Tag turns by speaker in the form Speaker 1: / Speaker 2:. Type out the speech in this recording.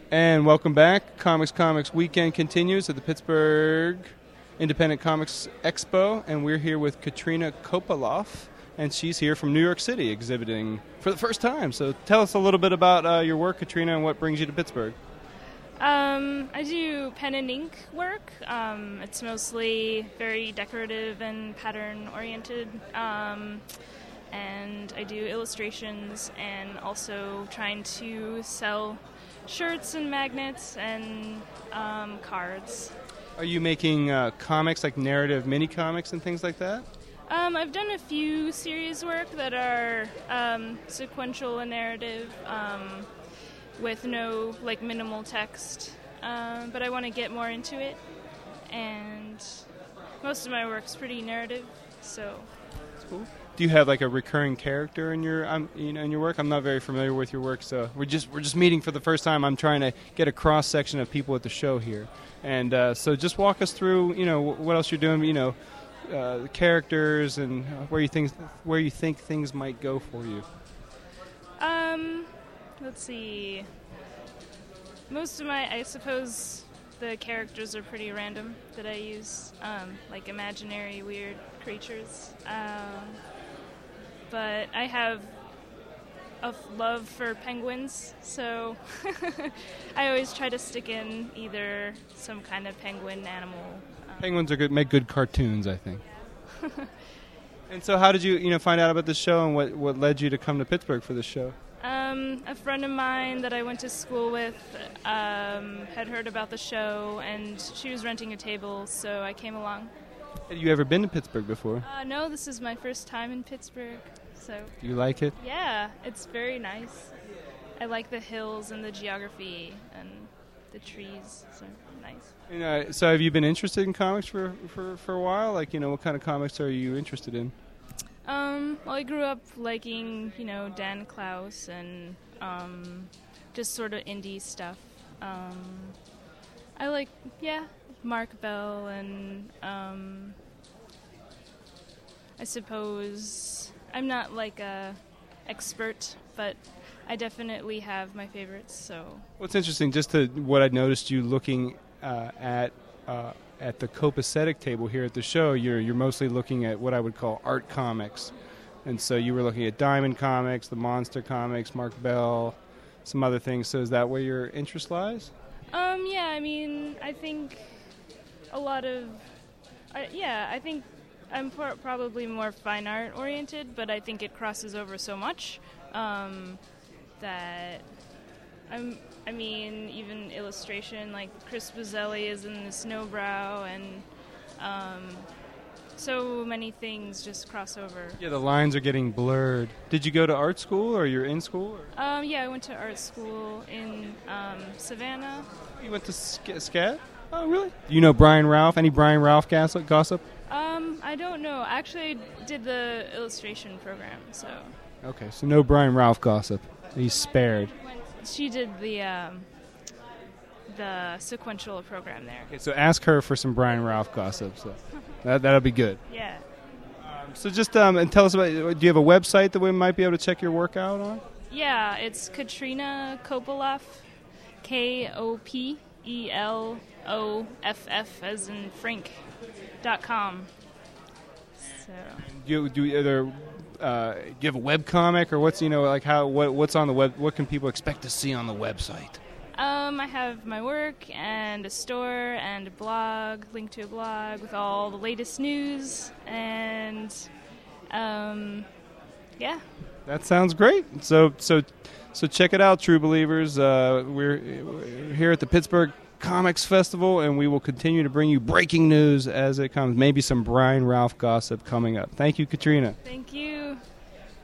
Speaker 1: And welcome back. Comics Weekend continues at the Pittsburgh Independent Comics Expo, and we're here with Katrina Kopaloff, and she's here from New York City exhibiting for the first time. So tell us a little bit about your work, Katrina, and what brings you to Pittsburgh.
Speaker 2: I do pen and ink work. It's mostly very decorative and pattern-oriented. And I do illustrations and also trying to sell shirts and magnets and cards.
Speaker 1: Are you making comics, like narrative mini-comics and things like that?
Speaker 2: I've done a few series work that are sequential and narrative with no, minimal text. But I want to get more into it. And most of my work's pretty narrative, so...
Speaker 1: That's cool. Do you have a recurring character in your in your work? I'm not very familiar with your work, so we're just meeting for the first time. I'm trying to get a cross section of people at the show here, and so just walk us through what else you're doing. The characters and where you think things might go for you.
Speaker 2: Let's see. Most of I suppose the characters are pretty random that I use, like imaginary weird creatures. But I have a love for penguins, so I always try to stick in either some kind of penguin animal.
Speaker 1: Penguins are good, make good cartoons, I think. Yeah. And so how did you find out about this show, and what led you to come to Pittsburgh for this show?
Speaker 2: A friend of mine that I went to school with had heard about the show, and she was renting a table, so I came along.
Speaker 1: Have you ever been to Pittsburgh before?
Speaker 2: No, this is my first time in Pittsburgh. So.
Speaker 1: Do you like it?
Speaker 2: Yeah, it's very nice. I like the hills and the geography and the trees, so nice.
Speaker 1: And, so have you been interested in comics for a while? What kind of comics are you interested in?
Speaker 2: Well, I grew up liking, Dan Klaus and just sort of indie stuff. I like, Mark Bell and I suppose I'm not a expert, but I definitely have my favorites. So
Speaker 1: what's interesting, just to what I noticed you looking at the copacetic table here at the show, you're mostly looking at what I would call art comics, and so you were looking at Diamond Comics, the Monster Comics, Mark Bell, some other things. So is that where your interest lies?
Speaker 2: I think a lot of I think I'm probably more fine art oriented, but I think it crosses over so much that even illustration, like Chris Buzzelli is in the Snowbrow, and so many things just cross over.
Speaker 1: Yeah, the lines are getting blurred. Did you go to art school, or you're in school?
Speaker 2: I went to art school in Savannah.
Speaker 1: You went to SCAD? Oh, really? Do you know Brian Ralph? Any Brian Ralph gossip?
Speaker 2: I don't know. Actually, I did the illustration program, so...
Speaker 1: Okay, so no Brian Ralph gossip. He's spared.
Speaker 2: She did the sequential program there.
Speaker 1: Okay, so ask her for some Brian Ralph gossip. So that'll be good.
Speaker 2: Yeah.
Speaker 1: So just and tell us about. Do you have a website that we might be able to check your work out on?
Speaker 2: Yeah, it's Katrina Kopaloff, KOPELOFF as in Frank.com. So.
Speaker 1: Do you have a web comic, or what's what's on the web? What can people expect to see on the website?
Speaker 2: I have my work and a store and a blog, link to a blog with all the latest news, and yeah.
Speaker 1: That sounds great. So check it out, True Believers. We're here at the Pittsburgh Comics Festival, and we will continue to bring you breaking news as it comes. Maybe some Brian Ralph gossip coming up. Thank you, Katrina.
Speaker 2: Thank you.